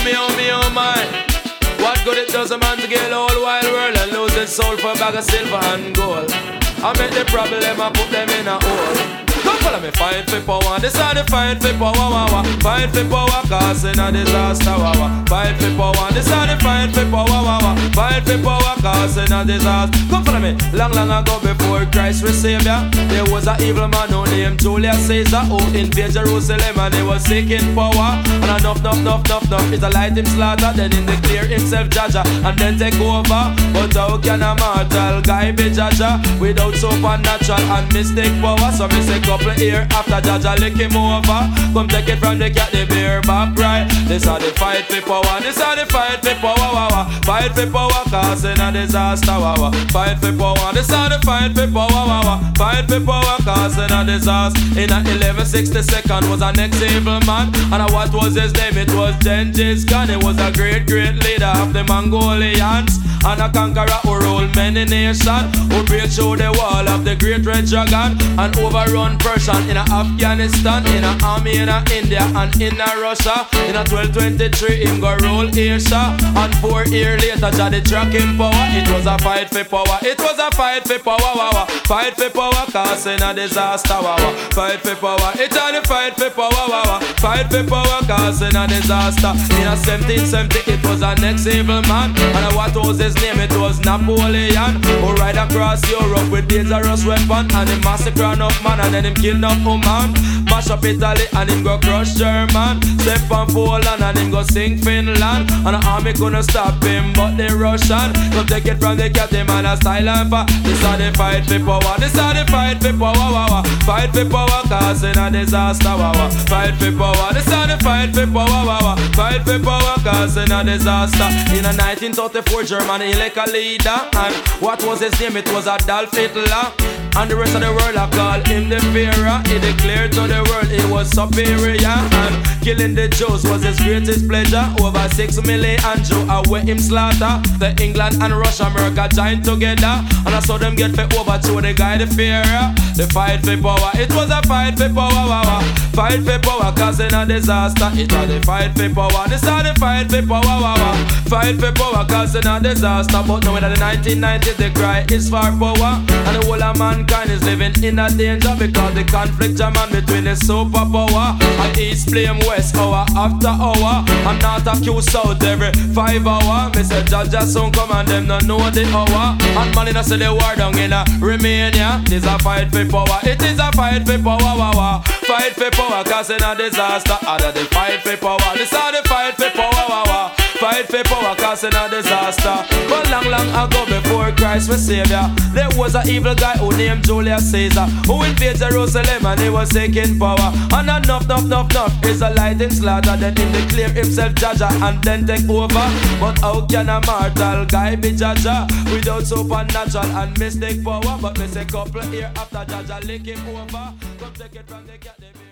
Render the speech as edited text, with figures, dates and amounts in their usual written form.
oh my. What good it does a man to get the whole wide world and lose his soul for a bag of silver and gold? I make the problem, I put them in a hole. Don't follow me, fight for power. This are the fight for power, fight for power, causing a disaster, fight for power. This are the fight for power, fight for power, causing a disaster. Come follow me. Long ago before Christ was Savior, there was an evil man who named Julius Caesar who invaded Jerusalem and he was seeking power. And enough, Israelite him slaughter, then him declare himself Jaja and then take over. But how can a mortal guy be Jaja without supernatural and mystic power? So me say couple here after Jaja lick him over. Come take it from the cat, the bear back right. This are the fight for power. This are the fight for power. Fight for power, causing a disaster. Fight for power. This are the fight for power. Fight for power, causing a disaster. In 1162 was an ex-evil man, and what was his name? It was Genghis Khan. He was a great leader of the Mongolians and a conqueror who ruled many nations, who break through the wall of the great red dragon and overrun Persian in Afghanistan, in an army in India and in Russia. In 1223 him go rule Asia, and 4 years later Jah the track him power. It was a fight for power. It was a fight for power. Fight for power, causing a disaster. Fight for power. It's a fight for power. Fight for power, causing a disaster. In 1770 it was an ex-evil man, and what was his name? It was Napoleon, who ride across Europe with dangerous weapon and he massacre enough man and then him kill enough woman. Mash up Italy and him go crush German. Step on Poland and him go sing Finland. And the army couldn't stop him but the Russian. Come take it from the cat, the man a style and for. This are the fight for power. This are the fight for power. Fight for power, causing a disaster. Fight for power. This are the fight for power. Fight for power, causing a disaster. In 1934 Germany elect a leader, and what was his name? It was Adolf Hitler. And the rest of the world I call him the Führer. He declared to the world he was superior, and killing the Jews was his greatest pleasure. Over 6 million Jews away him slaughter. The England and Russia, America joined together, and I saw them get for over to the guy the Führer. The fight for power. It was a fight for power. Fight for power, causing a disaster. It was the fight for power. This are the fight for power. Fight for power, causing a disaster. But now in the 1990s the cry is for power, and the whole of mankind is living in a danger because the conflict jam on between the superpower and East blame West hour after hour. I'm not accused south every 5 hours. Me say Jaja soon come and them don't know the hour. And man in a say the war down in Romania. This a fight for power. It is a fight for power. Fight for power, causing a disaster. Other the fight for power. This are the fight for power. Fight for power, causing a disaster. But long ago before Christ was Savior, there was an evil guy who named Julius Caesar, who invaded Jerusalem and he was taking power. And enough Israelite him slaughter, then him declare himself Jaja and then take over. But how can a mortal guy be Jaja without supernatural and mystic power? But me say couple here after Jaja lick him over. Come take it from the cat.